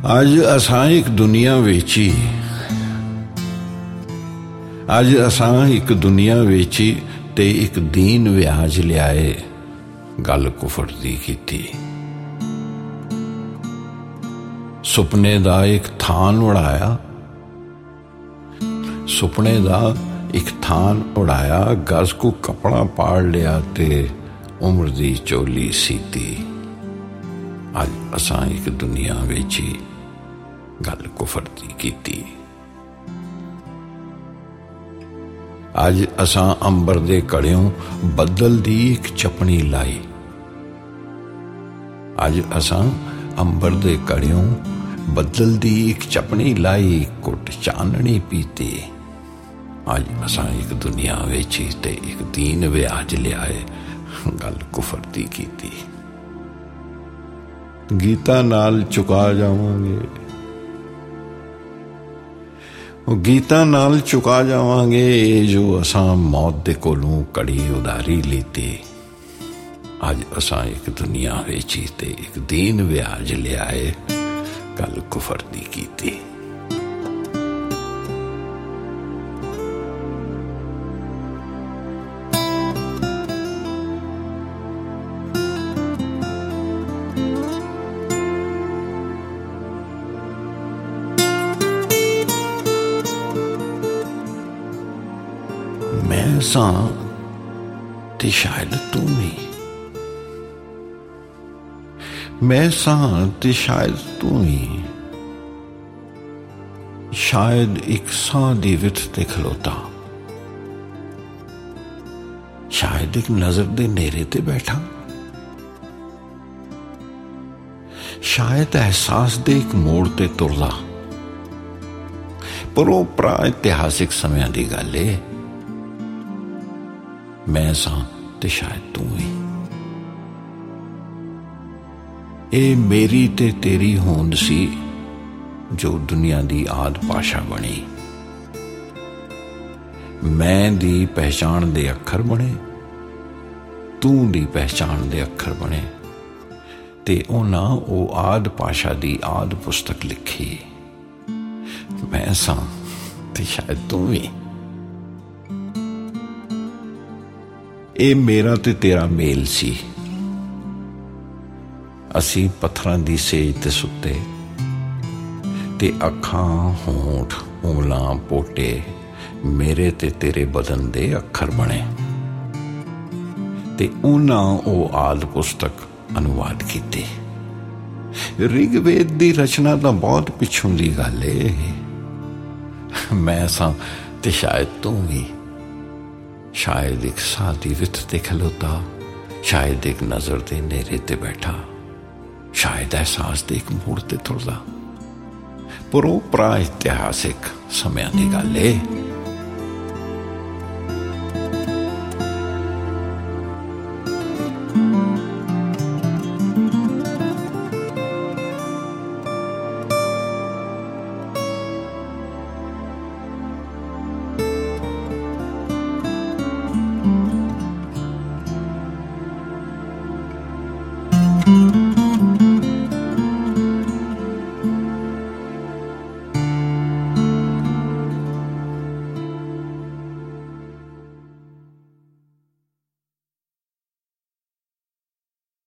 अज असां एक दुनिया वेची, अज असां एक दुनिया वेची ते एक दीन व्याज लियाए गल कुफर दी कीती। सुपने दा एक थान उड़ाया, सुपने दा एक थान उड़ाया, गज को कपड़ा पाड़ लिया ते उम्र दी चोली सीती। अज असां एक दुनिया वेची गल कुफर दी कीती। अज असां अंबर दे कड़ियों बदल दी एक चपनी लाई। अज असां अंबर दे कड़ियों बदल दी एक चपनी लाई, कुट चाननी पीती। अज असां एक दुनिया वेची ते एक दीन व्याज लियाए गल कुफर दी कीती। गीता नाल चुका जावांगे, गीता नाल चुका जावांगे जो असां मौत दे कोलों कड़ी उधारी लीती। अज असां एक दुनिया वेची ते एक दीन व्याज लियाए गल कुफर दी कीती। मैं सां ते शायद तू नहीं, मैं सां ते शायद तू नहीं। शायद एक सां दी विथ ते खलोता, शायद एक नजर दे नेरे ते बैठा, शायद एहसास दे एक मोड़ ते तुरदा। पर वो प्रा इतिहासिक समय दी गल है। मैं सां ते शायद तू ही। ए मेरी ते तेरी होंद सी जो दुनिया दी आद भाषा बनी। मैं दी पहचान दे अखर बने, तू दी पहचान दे अखर बने ते उन्हां ओ आद भाषा दी आद पुस्तक लिखी। मैं सां ते शायद तू ही। ए मेरा ते तेरा मेल सी। असी पत्थरां दी सेज ते सुते ते अखां होंठ उंगलां पोटे मेरे ते तेरे बदन दे अखर बने ते उन्हां ओ आद पुस्तक अनुवाद कीती। ऋग्वेद दी रचना तां बहुत पिछों दी गल है। मैं सां ते शायद तू ही। शायद एक सादी विथ ते खलोता, शायद एक नजर दे नेरे ते बैठा, शायद एहसास दे एक मोड़ ते तुरदा। पर वो प्रा इतिहासिक समय दी गल है।